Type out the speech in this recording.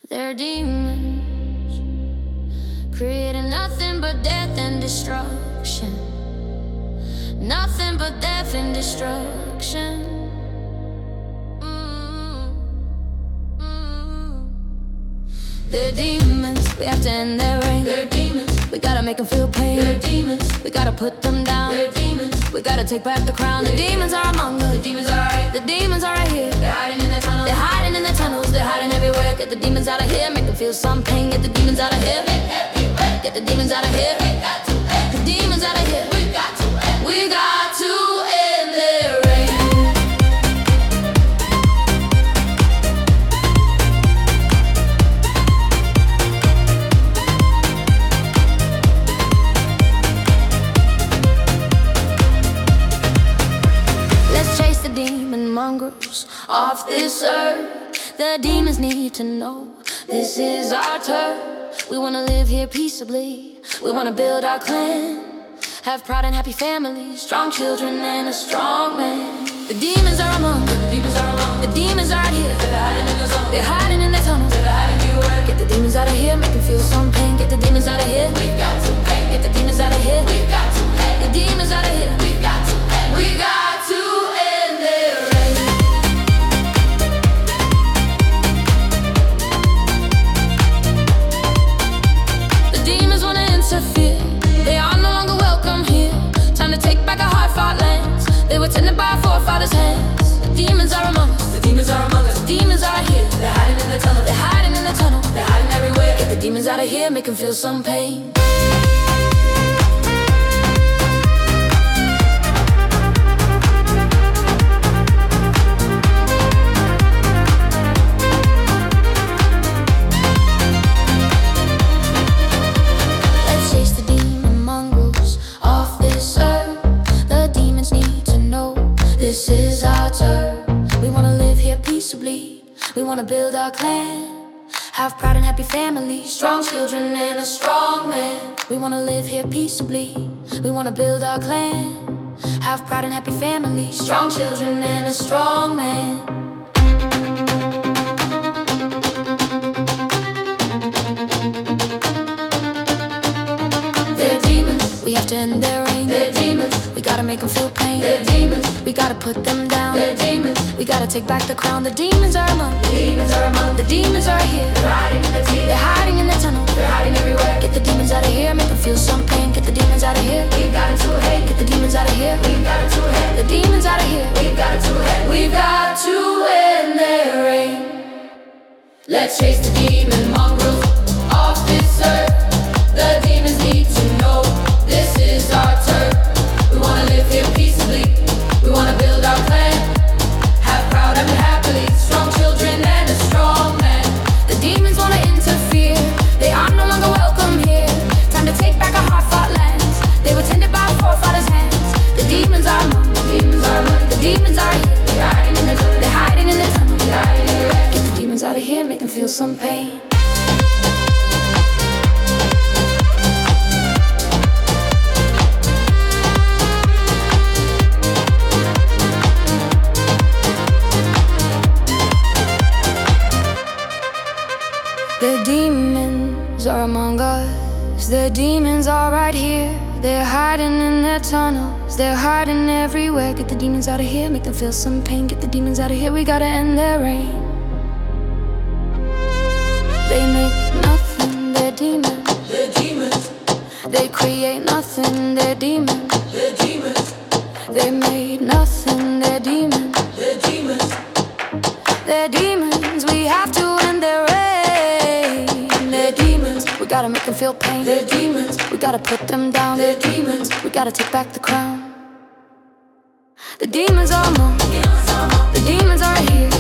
They're demons, creating nothing but death and destruction. Nothing but death and destruction. They're demons, we have to end their reign. They're demons, we gotta make them feel pain. They're demons, we gotta put them down. They're demons, we gotta take back the crown. The demons are among us, the demons are right. The demons are right here, they're hiding in the tunnels. They're hiding in the tunnels, they're hiding everywhere. Get the demons out of here, make them feel some pain. Get the demons out of here, get the demons out of here. The demons out of here, we got to end their reign. Demon mongrels off this earth. The demons need to know this is our turn. We wanna live here peaceably. We wanna build our clan, have proud and happy families, strong children and a strong man. The demons are among us. The demons are among us. The demons are out here. They're hiding in the tunnels. They're hiding in the tunnels. They're hiding everywhere. Get the demons out of here, make them feel some pain. Get the demons out of here. We've got to pay. Get the demons out of here. We've got to pay. The demons out of here. We've got to pay. We got to end their reign. The demons wanna interfere. They are no longer welcome here. Time to take back our hard-fought lands. They were tended by our forefathers' hands. The demons are among us. The demons are among us. The demons are here. They're hiding in the tunnel. They're hiding in the tunnel. They're hiding everywhere. Get the demons out of here, make them feel some pain. This is our turn. We wanna live here peaceably. We wanna build our clan, have proud and happy families, strong children and a strong man. We wanna live here peaceably. We wanna build our clan, have proud and happy families, strong children and a strong man. They're demons, we have to end their reign. They're demons, we gotta make them feel pain. They're demons, we gotta put them down. They're demons, we gotta take back the crown. The demons are among. The demons are among. The demons are here. They're hiding in the teeth. They're hiding in the tunnel. They're hiding everywhere. Get the demons out of here, make them feel some pain. Get the demons out of here. We've got it to hate. Get the demons out of here. We've got it to hate. The demons out of here. We've got it to hate. We've got to end their reign. Let's chase the demon mongrels off this earth. The demons need to know this is our turn. We wanna live here peaceably. We wanna build our clan, have proud and happily, strong children and a strong man. The demons wanna interfere. They are no longer welcome here. Time to take back our hard-fought lands. They were tended by our forefathers' hands. The demons are among. The demons are among. The demons are here. They're hiding in the tunnel. They're hiding in the tunnel. They're hiding everywhere. Get the demons out of here, make them feel some pain. The demons are among us. The demons are right here. They're hiding in their tunnels. They're hiding everywhere. Get the demons out of here, make them feel some pain. Get the demons out of here, we gotta end their reign. They make nothing, they're demons. They're demons. They create nothing, they're demons. They're demons. They made nothing, they're demons. They're demons. They're demons, we have to end their reign. They're demons, we gotta make them feel pain. They're demons, we gotta put them down. They're demons, we gotta take back the crown. The demons are among. The demons are here.